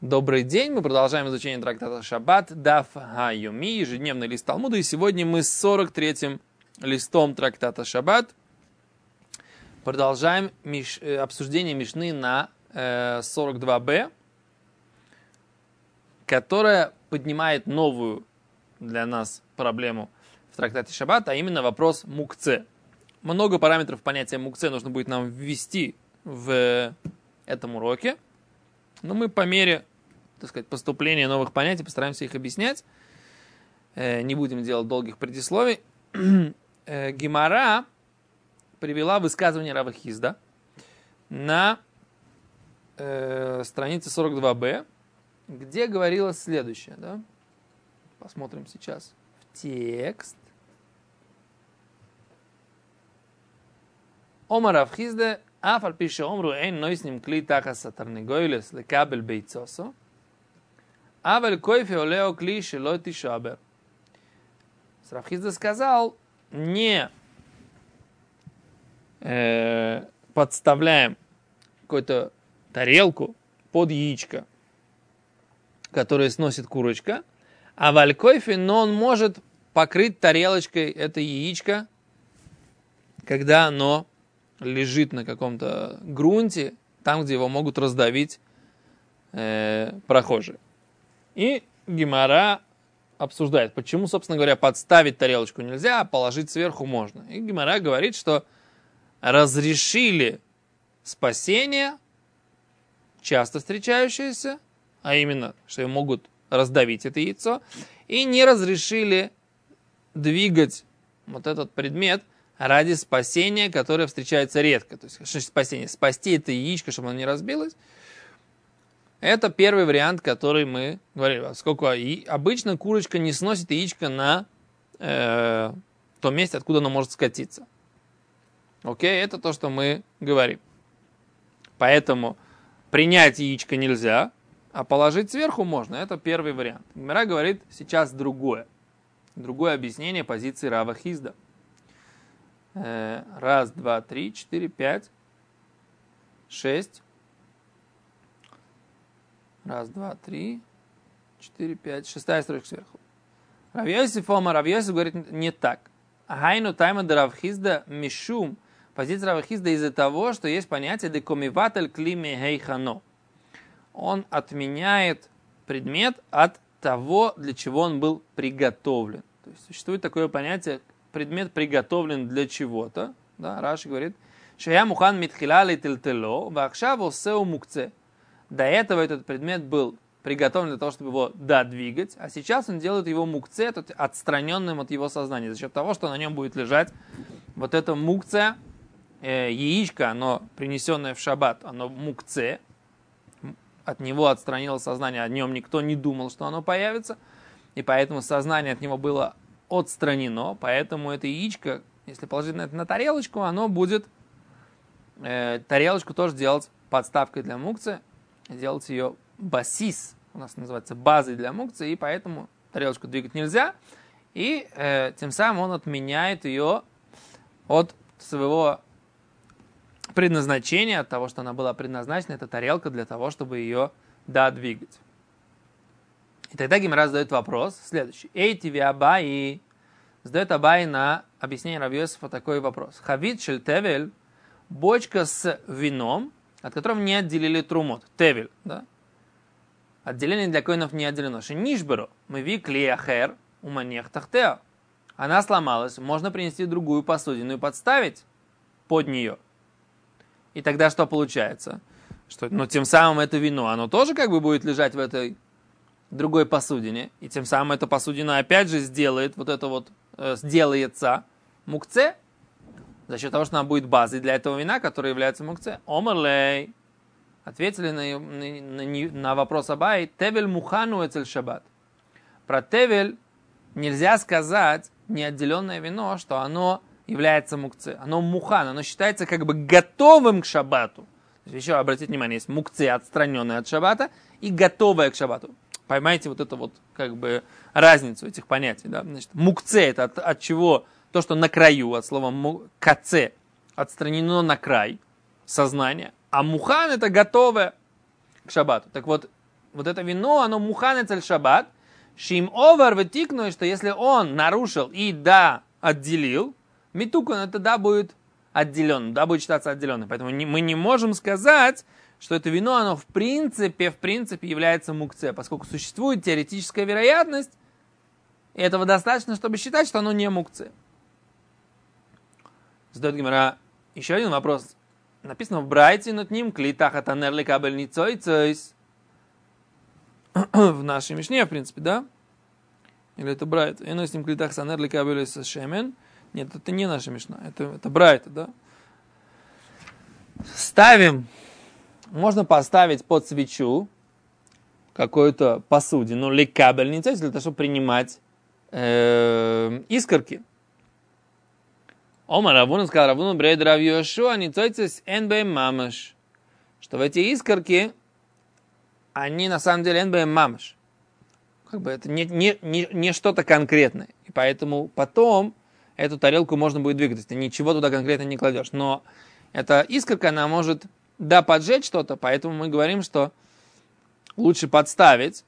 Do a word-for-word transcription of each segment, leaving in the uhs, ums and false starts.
Добрый день, мы продолжаем изучение трактата Шаббат, Даф Ха-Йоми, ежедневный лист Талмуда, и сегодня мы с сорок третьим листом трактата Шаббат продолжаем миш... обсуждение Мишны на э, сорок два бэ, которая поднимает новую для нас проблему в трактате Шаббат, а именно вопрос мукце. Много параметров понятия мукце нужно будет нам ввести в этом уроке, но мы по мере, так сказать, поступления новых понятий постараемся их объяснять. Э, не будем делать долгих предисловий. э, Гемара привела высказывание Рава Хизда на э, странице сорок два бэ, где говорилось следующее. Да? Посмотрим сейчас в текст. Омар Рав Хизда афар пише омру эйн нойсним кли тахас атарнегойлес лекабель бейцосо авель койфе олео кли шело тишабер. Рав Хизда сказал, не э, подставляем какую-то тарелку под яичко, которое сносит курочка, а валь койфе, но он может покрыть тарелочкой это яичко, когда оно лежит на каком-то грунте, там, где его могут раздавить э, прохожие. И Гемара обсуждает, почему, собственно говоря, подставить тарелочку нельзя, а положить сверху можно. И Гемара говорит, что разрешили спасение, часто встречающееся, а именно, что его могут раздавить это яйцо, и не разрешили двигать вот этот предмет ради спасения, которое встречается редко. То есть, что значит спасение? Спасти это яичко, чтобы оно не разбилось. Это первый вариант, который мы говорили. Поскольку обычно курочка не сносит яичко на э, том месте, откуда оно может скатиться. Окей, это то, что мы говорим. Поэтому принять яичко нельзя, а положить сверху можно. Это первый вариант. Гемара говорит сейчас другое. Другое объяснение позиции Рава Хизда. Раз, два, три, четыре, пять, шесть. Раз, два, три, четыре, пять. Шестая строчка сверху. Рав Йосиф Омар, Рав Йосиф говорит не так. Хайну тайма де Рав Хизда мишум. Позиция Рава Хизда из-за того, что есть понятие декомиватель климе хейхано. Он отменяет предмет от того, для чего он был приготовлен. То есть существует такое понятие, предмет приготовлен для чего-то. Да, Раши говорит, шая мухан митхилали тильтело, вахшав осеу мукце. До этого этот предмет был приготовлен для того, чтобы его додвигать, а сейчас он делает его мукце, отстраненным от его сознания, за счет того, что на нем будет лежать вот это мукце, э, яичко, оно принесенное в шаббат, оно мукце, от него отстранило сознание, о нем никто не думал, что оно появится, и поэтому сознание от него было отстранено, поэтому это яичко, если положить на это на тарелочку, оно будет э, тарелочку тоже делать подставкой для мукцы, делать ее басис, у нас называется базой для мукцы, и поэтому тарелочку двигать нельзя, и э, тем самым он отменяет ее от своего предназначения, от того, что она была предназначена, эта тарелка для того, чтобы ее додвигать. И тогда Гемара задает вопрос следующий. Эй, тиви Абай, задает Абай на объяснение Рав Йосифа такой вопрос. Хавит шель тевель, бочка с вином, от которого не отделили трумот. Тевель, да? Отделение для коинов не отделено. Шенишберо, мы ви клеяхер, уманех тахтеа. Она сломалась, можно принести другую посудину и подставить под нее. И тогда что получается? Что, ну, тем самым это вино, оно тоже как бы будет лежать в этой другой посудине, и тем самым эта посудина опять же сделает вот это вот, э, сделается мукце, за счет того, что она будет базой для этого вина, которое является мукце. Омерлей. Ответили на, на, на, на вопрос Абай, тевель мухану эцель шаббат. Про тевель нельзя сказать неотделенное вино, что оно является мукце. Оно мухан, оно считается как бы готовым к шаббату. Еще обратите внимание, есть мукце, отстраненное от шаббата, и готовое к шаббату. Поймайте вот эту вот как бы разницу этих понятий. Да? Значит, мукце это от, от чего? То, что на краю, от слова каце, отстранено на край сознания. А мухан это готовое к шаббату. Так вот, вот это вино, оно муханец аль шаббат, шим овар вытикну, что если он нарушил и да, отделил, митукун это да будет отделенным, да будет считаться отделенным. Поэтому не, мы не можем сказать, что это вино, оно в принципе, в принципе является мукце, поскольку существует теоретическая вероятность, и этого достаточно, чтобы считать, что оно не мукце. Задает Гемара еще один вопрос. Написано в Брайте, над ним клитах атанерли кабель ницойцойс. В нашей Мишне, в принципе, да? Или это Брайт? И с ним клитах санерли кабель шемен. Нет, это не наша Мишна, это, это Брайт, да? Ставим, можно поставить под свечу какую-то посудину, ли кабель ницойцойс, для того, чтобы принимать э, искорки. Омар Равуна сказал, Равуна брейд Рав Йошуа ницойцойс эн бэм мамаш. Что в эти искорки, они на самом деле эн бэм мамаш. Как бы это не, не, не, не что-то конкретное. И поэтому потом эту тарелку можно будет двигать. Ты ничего туда конкретно не кладешь. Но эта искорка, она может, да, поджечь что-то, поэтому мы говорим, что лучше подставить.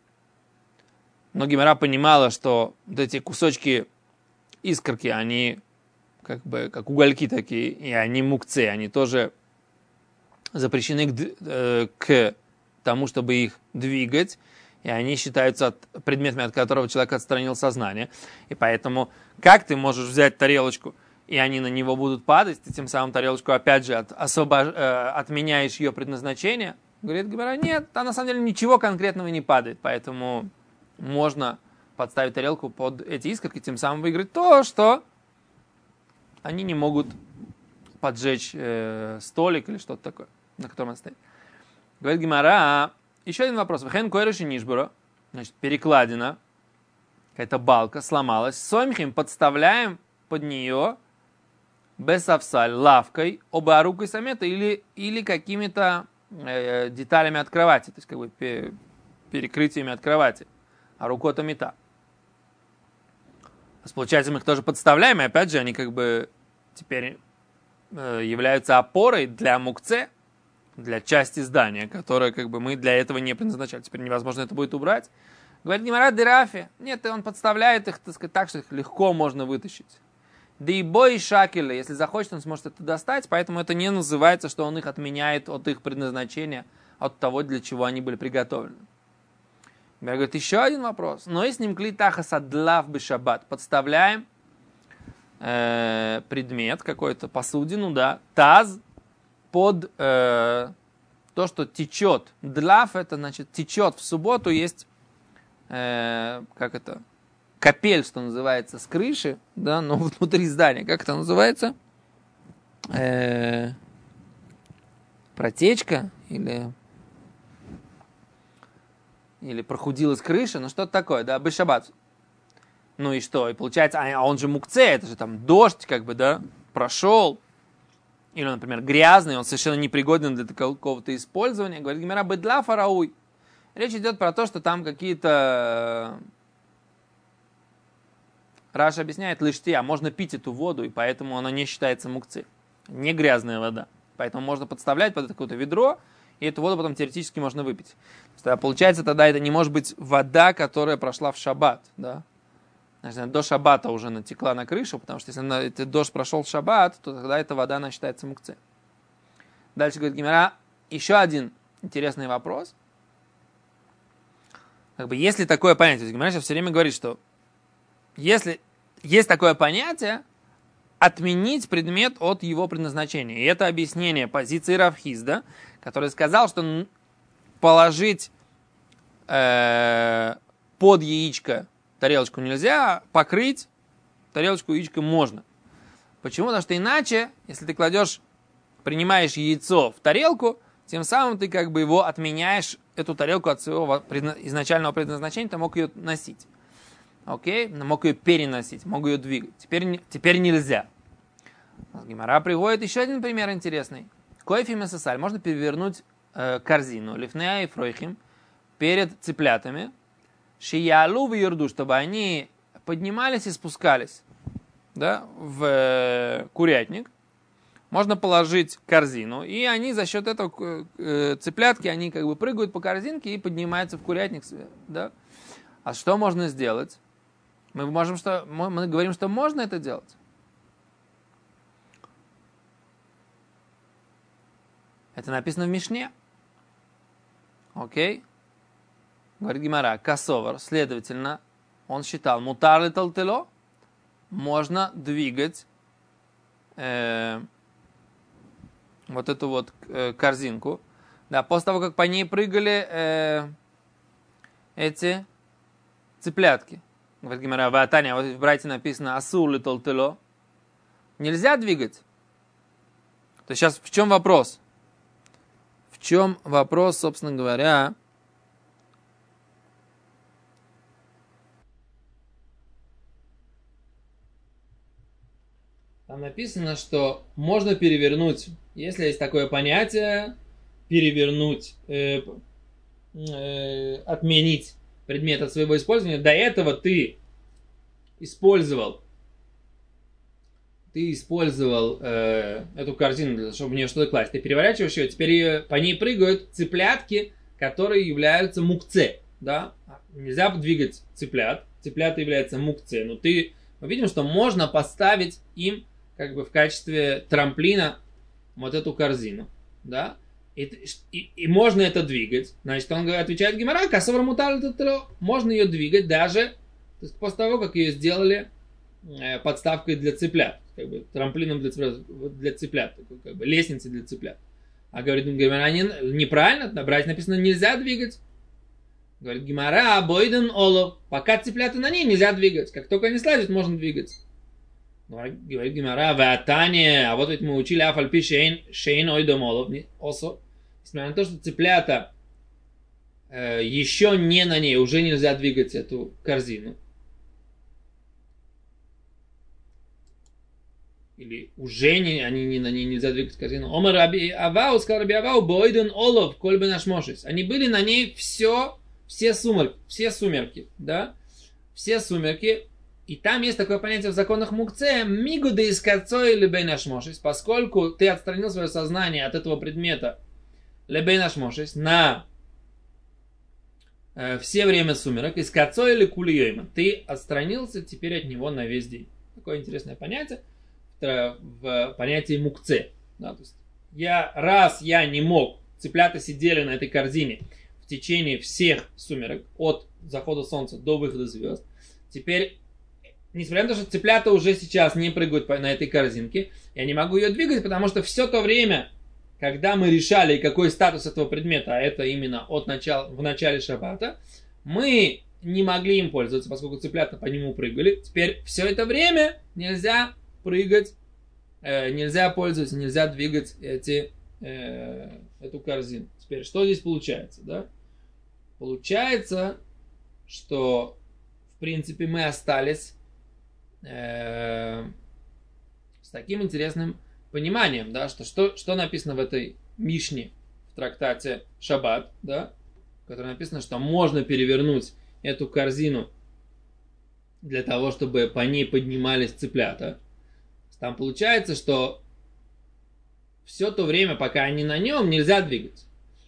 Но Гемара понимала, что вот эти кусочки искорки, они как бы как угольки такие, и они мукце, они тоже запрещены к, э, к тому, чтобы их двигать, и они считаются от, предметами, от которого человек отстранил сознание. И поэтому, как ты можешь взять тарелочку, и они на него будут падать, ты тем самым тарелочку, опять же, от, особо, э, отменяешь ее предназначение? Говорит Гемара, нет, там на самом деле ничего конкретного не падает, поэтому можно подставить тарелку под эти искорки, тем самым выиграть то, что они не могут поджечь э, столик или что-то такое, на котором он стоит. Говорит Гемара, еще один вопрос. Вехен койрыши нишбура, значит, перекладина, какая-то балка сломалась. Сомхим подставляем под нее бесавсаль, лавкой, оба рукой самета или, или какими-то э, деталями от кровати, то есть как бы пе- перекрытиями от кровати. А рукой-то мета. Получается, мы их тоже подставляем, и опять же, они как бы теперь э, являются опорой для мукце, для части здания, которое как бы мы для этого не предназначали. Теперь невозможно это будет убрать. Говорит Гемара дерафи. Нет, он подставляет их, так сказать, так, что их легко можно вытащить. Да и бой шакеля, если захочет, он сможет это достать, поэтому это не называется, что он их отменяет от их предназначения, от того, для чего они были приготовлены. Я говорю, еще один вопрос. Но если ним клитаха садлав бы шаббат, подставляем э, предмет, какой-то посудину, да, таз под э, то, что течет. Длав это значит течет. В субботу есть, э, как это, капель, что называется, с крыши, да, но внутри здания. Как это называется? Э, протечка или... или прохудилась крыша, ну что-то такое, да, бешаббат. Ну и что? И получается, а он же мукце, это же там дождь, как бы, да, прошел. Или, например, грязный, он совершенно непригоден для какого-то использования. Говорит Гемара, бедла фарауй. Речь идет про то, что там какие-то... Раша объясняет, лиштия, можно пить эту воду, и поэтому она не считается мукце. Не грязная вода. Поэтому можно подставлять под это какое-то ведро, и эту воду потом теоретически можно выпить. Есть, получается, тогда это не может быть вода, которая прошла в шаббат. Да? Значит, до шаббата уже натекла на крышу, потому что если на, этот дождь прошел в шаббат, то тогда эта вода она считается мукце. Дальше говорит Гемара, еще один интересный вопрос. Как бы, есть ли такое понятие? Гемара сейчас все время говорит, что если есть такое понятие, отменить предмет от его предназначения. И это объяснение позиции Рав Хизда, который сказал, что положить э, под яичко тарелочку нельзя, покрыть тарелочку яичком можно. Почему? Потому что иначе, если ты кладешь, принимаешь яйцо в тарелку, тем самым ты как бы его отменяешь, эту тарелку от своего изначального предназначения, ты мог ее носить. Окей? Мог ее переносить, мог ее двигать. Теперь, теперь нельзя. Гемара приводит еще один пример интересный. Койфим и сосаль. Можно перевернуть э, корзину. Лифнея и фройхим. Перед цыплятами. Шиялу в юрду. Чтобы они поднимались и спускались. Да, в э, курятник. можно положить корзину, и они за счет этого э, цыплятки, они как бы прыгают по корзинке и поднимаются в курятник, да? А что можно сделать? Мы можем что, мы, мы говорим, что можно это делать. Это написано в Мишне. Окей? Говорит Гемара, касовар, следовательно, он считал, мутар ли талтело, можно двигать э, вот эту вот э, корзинку. Да, после того, как по ней прыгали э, эти цыплятки. Говорит Гемара, в Атане, вот в Брайте написано асур ли талтело. Нельзя двигать. То есть сейчас в чем вопрос? В чем вопрос, собственно говоря? Там написано, что можно перевернуть, если есть такое понятие, перевернуть, э, э, отменить предмет от своего использования. До этого ты использовал, ты использовал э, эту корзину, чтобы в нее что-то класть. Ты переворачиваешь ее, теперь по ней прыгают цыплятки, которые являются мукце. Да? Нельзя двигать цыплят. Цыплята являются мукце. Но ты, мы видим, что можно поставить им как бы в качестве трамплина вот эту корзину, да, и, и, и можно это двигать. Значит, он отвечает Гемара, касовар мутар талтело, можно ее двигать даже то есть, после того, как ее сделали э, подставкой для цыплят, как бы трамплином для цыплят, для цыплят такой, как бы лестницей для цыплят. А говорит Гемара, не, неправильно, на брать написано нельзя двигать. Говорит Гемара, бойден олов, пока цыплята на ней нельзя двигать, как только они слазят, можно двигать. Говорит Гемара, ватане, а вот ведь мы учили афальпи шейн, шейн ойдомолов, осо. Несмотря на то, что цыплята э, еще не на ней, уже нельзя двигать эту корзину. Или уже не, они не, на ней нельзя двигать корзину. Омар раби авау, сказал раби авау, бойден олов, кольбе наш мошис. Они были на ней все, все сумерки, все сумерки, да, все сумерки. И там есть такое понятие в законах мукце, мигуды из кацой лебей наш мошис, поскольку ты отстранил свое сознание от этого предмета лебей наш мошис на э, все время сумерок, из кацой или кулиойма, ты отстранился теперь от него на весь день. Такое интересное понятие в, в понятии мукце. Да, то есть я, раз я не мог, цыплята сидели на этой корзине в течение всех сумерок, от захода солнца до выхода звезд, теперь несмотря на то, что цыплята уже сейчас не прыгают на этой корзинке, я не могу ее двигать, потому что все то время, когда мы решали, какой статус этого предмета, а это именно от начала, в начале шаббата, мы не могли им пользоваться, поскольку цыплята по нему прыгали. Теперь все это время нельзя прыгать, э, нельзя пользоваться, нельзя двигать эти, э, эту корзину. Теперь что здесь получается? Да? Получается, что в принципе мы остались с таким интересным пониманием, да, что, что, что написано в этой Мишне, в трактате Шаббат, да, в котором написано, что можно перевернуть эту корзину для того, чтобы по ней поднимались цыплята. Там получается, что все то время, пока они на нем, нельзя двигать.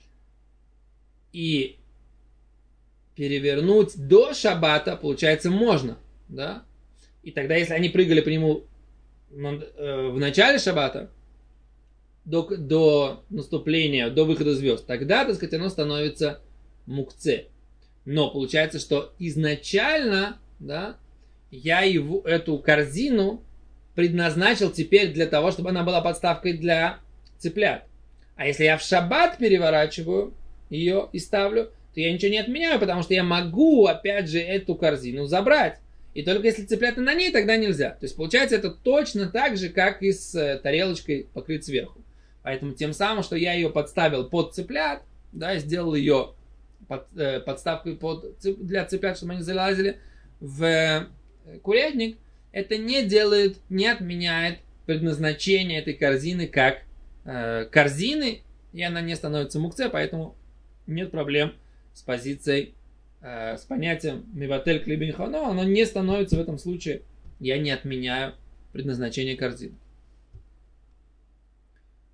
И перевернуть до Шаббата, получается, можно, да. И тогда, если они прыгали по нему в начале шаббата, до, до наступления, до выхода звезд, тогда, так сказать, оно становится мукце. Но получается, что изначально, да, я его, эту корзину предназначил теперь для того, чтобы она была подставкой для цыплят. А если я в шаббат переворачиваю ее и ставлю, то я ничего не отменяю, потому что я могу, опять же, эту корзину забрать. И только если цыплята на ней, тогда нельзя. То есть получается это точно так же, как и с тарелочкой покрыть сверху. Поэтому тем самым, что я ее подставил под цыплят, да, сделал ее под, э, подставкой под, для цыплят, чтобы они залазили в э, курятник, это не делает, не отменяет предназначение этой корзины как э, корзины, и она не становится мукце, поэтому нет проблем с позицией, с понятием миватель клибин, но оно не становится в этом случае, я не отменяю предназначение корзины.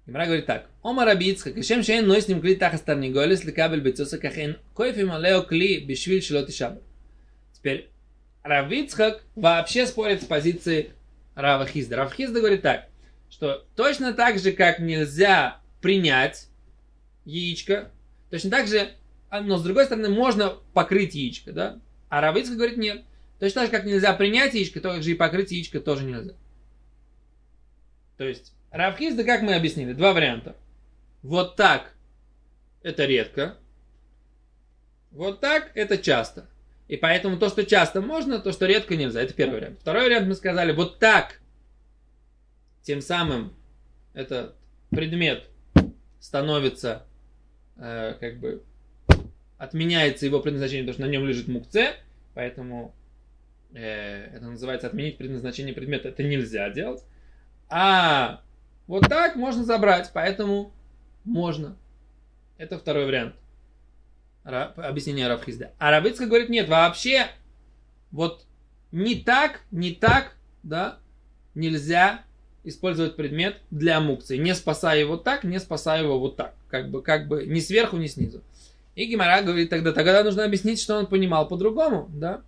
Гемара говорит так. Ома Раби Ицхак, кешем шейн ной с ним кли тахас тарниголес лекабель бецоса кахен коефим алео кли бешвиль шелот и шаббат. Теперь Раби Ицхак вообще спорит с позицией Рава Хизда. Рав Хизда говорит так, что точно так же, как нельзя принять яичко, точно так же, но с другой стороны, можно покрыть яичко, да? А Рав Ицхак говорит нет. Точно так же, как нельзя принять яичко, так же и покрыть яичко тоже нельзя. То есть Рав Хизда, как мы объяснили, два варианта. Вот так это редко. Вот так это часто. И поэтому то, что часто можно, то, что редко нельзя. Это первый вариант. Второй вариант мы сказали, вот так. Тем самым этот предмет становится, э, как бы, отменяется его предназначение, потому что на нем лежит мукце. Поэтому э, это называется отменить предназначение предмета. Это нельзя делать. А вот так можно забрать, поэтому можно. Это второй вариант. Объяснение Рав Хизда. А Рав Ицхак говорит, нет, вообще вот не так, не так, да, нельзя использовать предмет для мукции, не спасая его так, не спасая его вот так, как бы, как бы ни сверху, ни снизу. И Гемара говорит тогда, тогда нужно объяснить, что он понимал по-другому, да.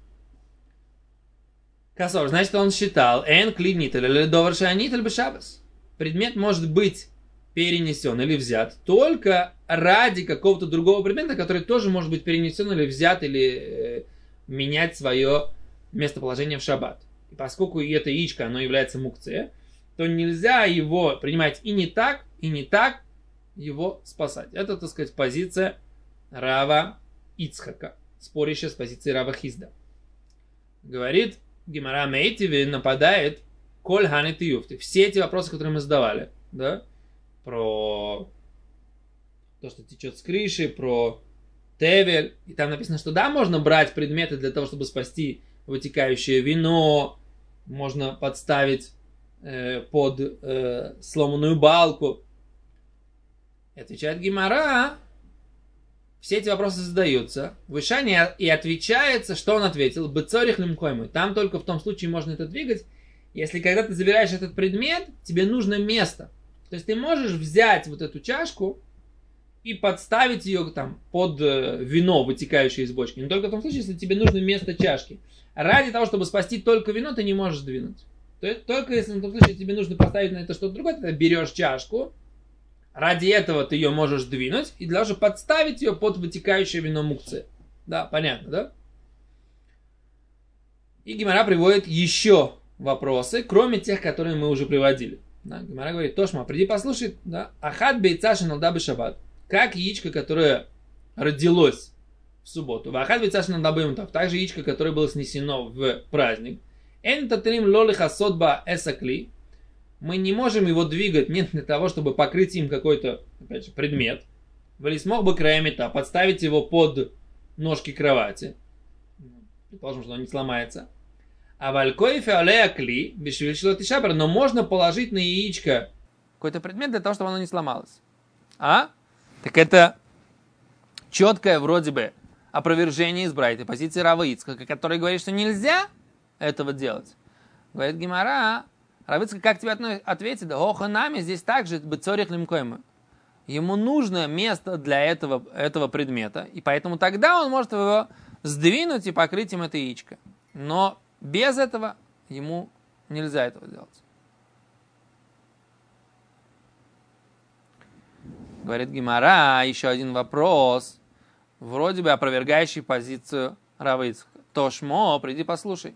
Косор, значит, он считал, эн клинитель или доваршанитель бешабас. Предмет может быть перенесен или взят только ради какого-то другого предмета, который тоже может быть перенесен или взят, или э, менять свое местоположение в шаббат. И поскольку это яичко, оно является мукце, то нельзя его принимать и не так, и не так его спасать. Это, так сказать, позиция Рава Ицхака, спорящая с позицией Рава Хизда. Говорит Гемара Мейтиве, нападает Коль Ханет и Юфты. Все эти вопросы, которые мы задавали, да, про то, что течет с крыши, про тевель. И там написано, что да, можно брать предметы для того, чтобы спасти вытекающее вино. Можно подставить э, под э, сломанную балку. И отвечает Гемара. Все эти вопросы задаются. В Ишане и отвечается, что он ответил. Бецорих лимкоймы. Там только в том случае можно это двигать, если когда ты забираешь этот предмет, тебе нужно место. То есть ты можешь взять вот эту чашку и подставить ее там под вино, вытекающее из бочки. Но только в том случае, если тебе нужно место чашки. Ради того, чтобы спасти только вино, ты не можешь сдвинуть. То есть только если в том случае тебе нужно поставить на это что-то другое, ты берешь чашку, ради этого ты ее можешь сдвинуть и даже подставить ее под вытекающее вино мукцы. Да, понятно, да? И Гемара приводит еще вопросы, кроме тех, которые мы уже приводили. Да, Гемара говорит, Тошма, приди послушай, да, Ахат бейца шиналда бешаббат. Как яичко, которое родилось в субботу. Вахат бейца шиналда беймутав. Также яичко, которое было снесено в праздник. Эн татрим лолиха содба эсакли. Мы не можем его двигать не для того, чтобы покрыть им какой-то, опять же, предмет. Вали смог бы краемета подставить его под ножки кровати. Предположим, что он не сломается. А валькоифе алея кли бешвильшлот и шабр, но можно положить на яичко какой-то предмет для того, чтобы оно не сломалось. А? Так это четкое вроде бы опровержение из Брайты, позиции Рава Ицхака, который говорит, что нельзя этого делать. Говорит Гемара, Рав Ицхак, как тебе ответит? Оха нами здесь также бецорих лимкоймы. Ему нужно место для этого, этого предмета, и поэтому тогда он может его сдвинуть и покрыть им это яичко. Но без этого ему нельзя этого делать. Говорит Гемара, еще один вопрос, вроде бы опровергающий позицию Рава Ицхака. Тошмо, приди послушай.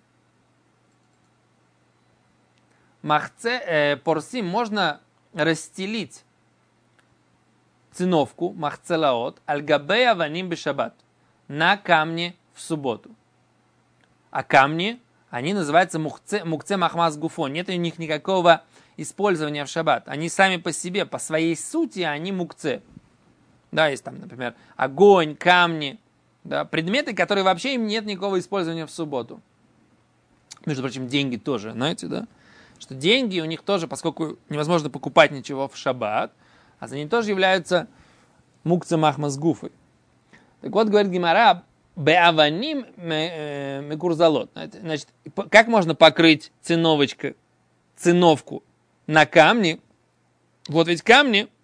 Махце, э, порсим, можно расстелить циновку, махцелаот, аль-габея ваним бешаббат, на камне в субботу. А камни, они называются мукце, мукце махмаз гуфон. Нет у них никакого использования в шаббат. Они сами по себе, по своей сути, они мукце. Да, есть там, например, огонь, камни, да, предметы, которые вообще им нет никакого использования в субботу. Между прочим, деньги тоже, знаете, да? Что деньги у них тоже, поскольку невозможно покупать ничего в шаббат, а они тоже являются мукце махмаз гуфой. Так вот, говорит Гемара, беаваним мекурзалот. Значит, как можно покрыть циновочку, циновку на камне? Вот ведь камни,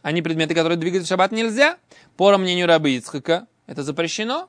они предметы, которые двигать в шаббат нельзя. По мнению Раби Ицхака, это запрещено.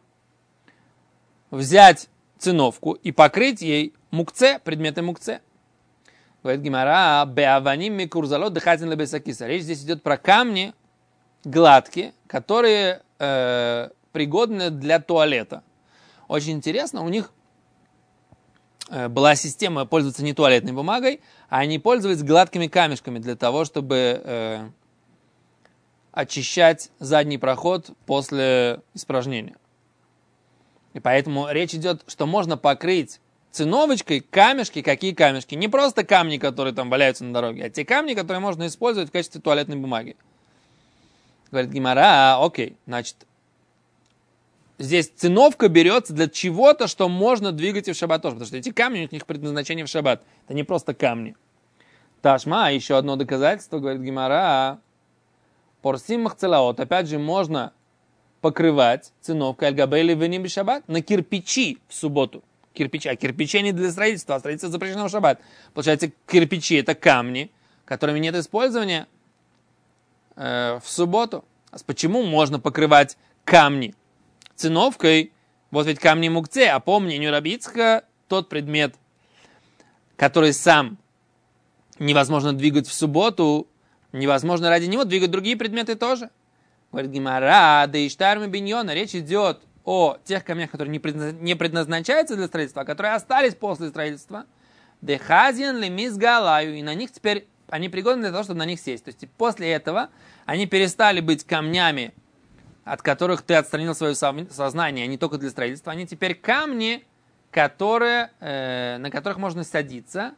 Взять циновку и покрыть ей мукце, предметы мукце. Говорит Гемара, беаваним микурзалот дыхатин лебесакиса. Речь здесь идет про камни гладкие, которые э, пригодны для туалета. Очень интересно, у них э, была система пользоваться не туалетной бумагой, а они пользовались гладкими камешками для того, чтобы э, очищать задний проход после испражнения. И поэтому речь идет, что можно покрыть циновочкой камешки. Какие камешки? Не просто камни, которые там валяются на дороге, а те камни, которые можно использовать в качестве туалетной бумаги. Говорит Гемара, а, окей, значит, здесь циновка берется для чего-то, что можно двигать и в шаббат тоже, потому что эти камни, у них предназначение в шаббат. Это не просто камни. Ташма, еще одно доказательство, говорит Гемара, порсим махцелаот, опять же, можно покрывать циновкой аль-габейли веним шаббат на кирпичи в субботу. Кирпичи, а кирпичи не для строительства, а строительство запрещено в шаббат. Получается, кирпичи это камни, которыми нет использования э, в субботу. А почему можно покрывать камни циновкой? Вот ведь камни мукце, а по мнению Раби Ицхака, тот предмет, который сам невозможно двигать в субботу, невозможно ради него двигать другие предметы тоже. Говорит Гемара, да и штарми биньона, речь идет о тех камнях, которые не предназначаются для строительства, а которые остались после строительства. Дехазин лемис галаю, и на них теперь они пригодны для того, чтобы на них сесть. То есть после этого они перестали быть камнями, от которых ты отстранил свое сознание, а не только для строительства. Они теперь камни, которые, э, на которых можно садиться.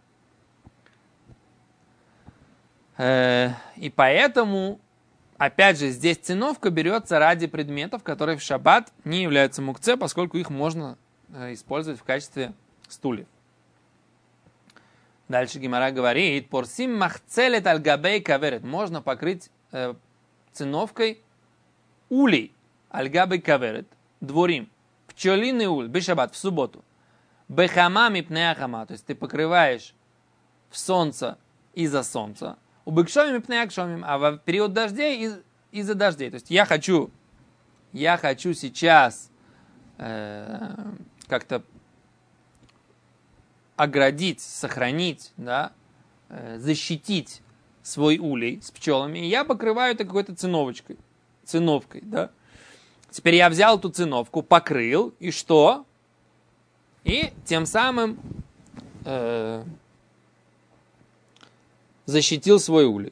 Э, и поэтому опять же, здесь циновка берется ради предметов, которые в шаббат не являются мукце, поскольку их можно э, использовать в качестве стульев. Дальше Гемара говорит, порсим махцелет аль-габей каверет. Можно покрыть э, циновкой улей аль-габей каверет, дворим, пчелиный уль, бешаббат, в субботу. Бехама мипнеахама, то есть ты покрываешь в солнце из-за солнца. У быкшомим и пнеакшомим, а в период дождей из- из-за дождей. То есть я хочу, я хочу сейчас э, как-то оградить, сохранить, да, э, защитить свой улей с пчелами, и я покрываю это какой-то циновочкой, циновкой, да. Теперь я взял эту циновку, покрыл, и что? И тем самым э, защитил свой улей.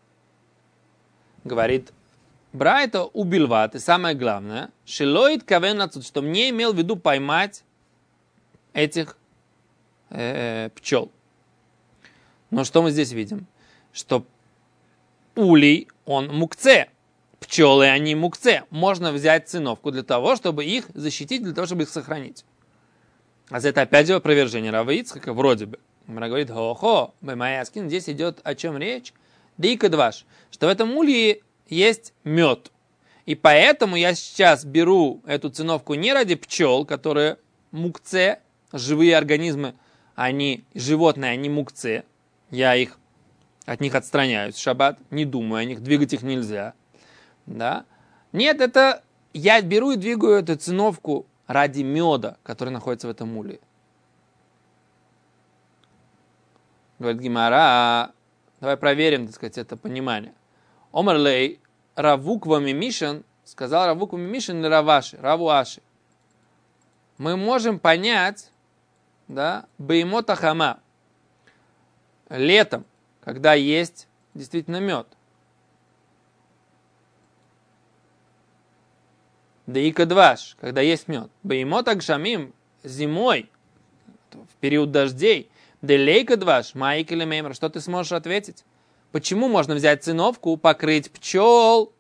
Говорит Брайта убилват, и самое главное, шелоид кавен отсюда, что мне имел в виду поймать этих э, пчел. Но что мы здесь видим? Что улей, он мукце. Пчелы, они мукце. Можно взять циновку для того, чтобы их защитить, для того, чтобы их сохранить. А это опять же опровержение Рава Ицхака, вроде бы. Мара говорит, хо-хо, бэмаяскин, здесь идет о чем речь? Дейка дваш, что в этом улье есть мед. И поэтому я сейчас беру эту циновку не ради пчел, которые мукце, живые организмы, они животные, они мукце. Я их, от них отстраняюсь в шаббат, не думаю о них, двигать их нельзя. Да? Нет, это я беру и двигаю эту циновку ради меда, который находится в этом улье. Говорит Гемара, давай проверим, так сказать, это понимание. Омарлей Равуква Мимишин, сказал Равуква Мимишин или Раваши, Равуаши. Мы можем понять, да, беймота хама, летом, когда есть действительно мед. Дейка дваш, когда есть мед. Беймота гшамим, зимой, в период дождей. Делейка дваш, майк или меймер. Что ты сможешь ответить? Почему можно взять циновку, покрыть пчел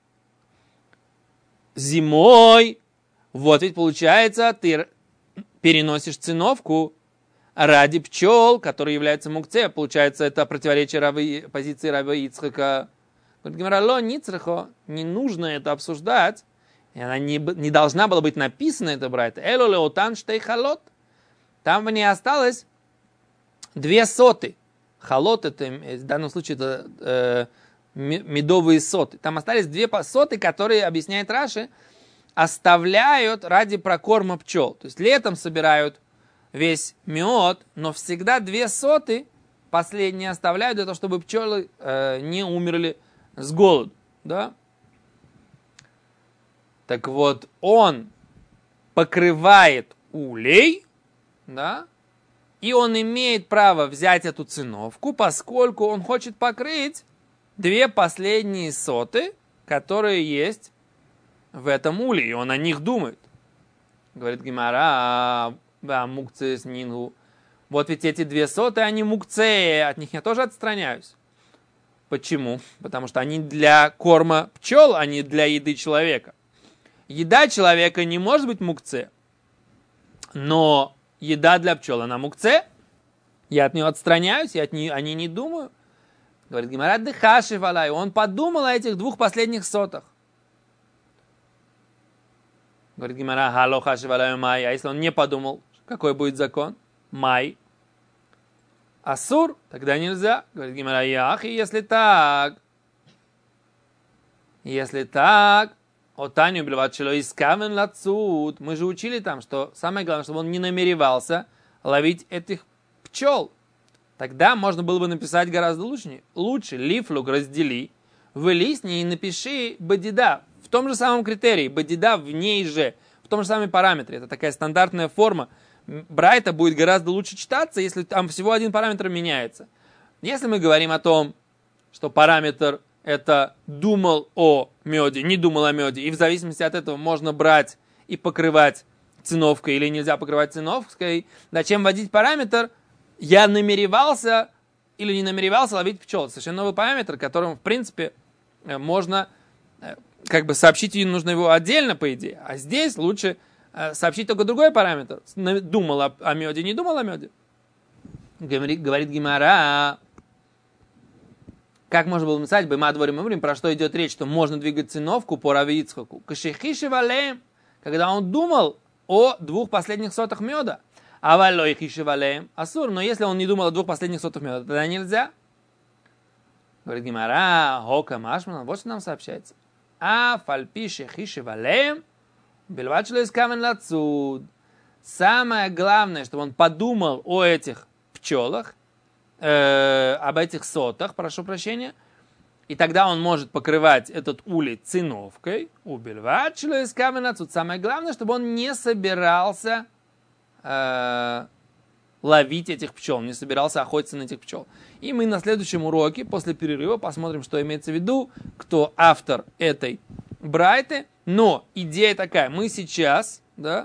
зимой? Вот ведь получается, ты переносишь циновку ради пчел, которые являются мукце. Получается, это противоречие Равы, позиции Рава Ицхака. Говорит Гемара, ло ницрахо, не нужно это обсуждать. И она не, не должна была быть написана, это брать. Эло леотан штейхалот. Там в ней осталось две соты. Халот, это в данном случае это э, медовые соты. Там остались две соты, которые, объясняет Раши, оставляют ради прокорма пчел. То есть летом собирают весь мед, но всегда две соты последние оставляют для того, чтобы пчелы э, не умерли с голоду. Да? Так вот, он покрывает улей, да, и он имеет право взять эту циновку, поскольку он хочет покрыть две последние соты, которые есть в этом уле, и он о них думает. Говорит Гемара, да, мукце с нингу. Вот ведь эти две соты, они мукце, от них я тоже отстраняюсь. Почему? Потому что они для корма пчел, а не для еды человека. Еда человека не может быть мукце, но еда для пчел, она мукце. Я от нее отстраняюсь, я от нее, о ней не думаю. Говорит Гемара, дыхаши валай. Он подумал о этих двух последних сотах. Говорит Гемара, хало хаши валай май. А если он не подумал, какой будет закон? Май. Асур, тогда нельзя. Говорит Гемара, ях, и если так, если так, отаню блеват шело искамен лацут. Мы же учили там, что самое главное, чтобы он не намеревался ловить этих пчел. Тогда можно было бы написать гораздо лучше. Лучше лифлуг раздели, вылистни и напиши бадида. В том же самом критерии. Бадида в ней же. В том же самом параметре. Это такая стандартная форма. Брайта будет гораздо лучше читаться, если там всего один параметр меняется. Если мы говорим о том, что параметр это думал о меде, не думал о меде, и в зависимости от этого можно брать и покрывать циновкой или нельзя покрывать циновкой, зачем вводить параметр «я намеревался» или «не намеревался ловить пчел». Совершенно новый параметр, которым, в принципе, можно как бы сообщить, и нужно его отдельно, по идее. А здесь лучше сообщить только другой параметр. Думал о, о меде, не думал о меде. Говорит, говорит Гемара, как можно было написать, «Бэма дворим умрим», про что идет речь, что можно двигать циновку по Рави Ицхаку. «Кашехиши валеем», когда он думал о двух последних сотах меда. А валой хиши валеем асур. Но если он не думал о двух последних сотах меда, тогда нельзя. Говорит Гемара, хока машман, вот что нам сообщается. А фальпиши хиши валеем, бельвачло из камен лацуд. Самое главное, чтобы он подумал о этих пчелах, э, об этих сотах, прошу прощения, и тогда он может покрывать этот улей циновкой. У бельвачло из камен лацуд. Самое главное, чтобы он не собирался э, ловить этих пчел, не собирался охотиться на этих пчел. И мы на следующем уроке, после перерыва, посмотрим, что имеется в виду, кто автор этой брайты. Но идея такая, мы сейчас, да,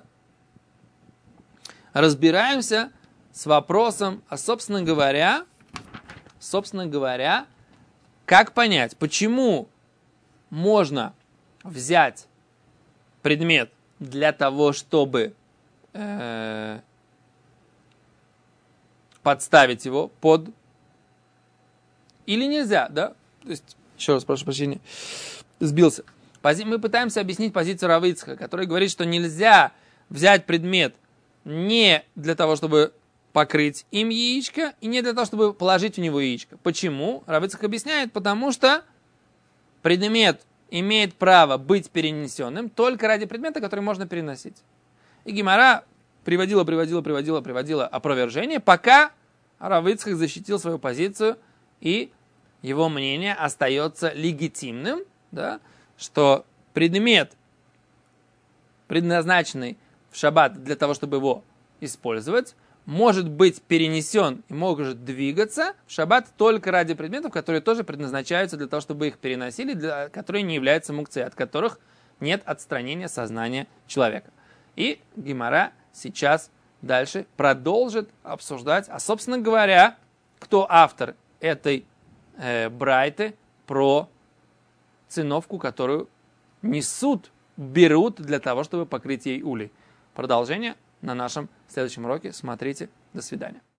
разбираемся с вопросом, а собственно говоря, собственно говоря, как понять, почему можно взять предмет для того, чтобы э, подставить его под... Или нельзя, да? То есть, еще раз прошу прощения, сбился. Мы пытаемся объяснить позицию Рава Ицхака, который говорит, что нельзя взять предмет не для того, чтобы покрыть им яичко, и не для того, чтобы положить в него яичко. Почему? Рав Ицхак объясняет, потому что предмет имеет право быть перенесенным только ради предмета, который можно переносить. И Гемара приводила, приводила, приводила, приводила опровержение, пока Рав Ицхак защитил свою позицию, и его мнение остается легитимным, да, что предмет, предназначенный в шаббат для того, чтобы его использовать, может быть перенесен и может двигаться в шаббат только ради предметов, которые тоже предназначаются для того, чтобы их переносили, для, которые не являются мукцей, от которых нет отстранения сознания человека. И Гемара сейчас дальше продолжит обсуждать, а собственно говоря, кто автор этой э, брайты про циновку, которую несут, берут для того, чтобы покрыть ей улей. Продолжение на нашем следующем уроке. Смотрите. До свидания.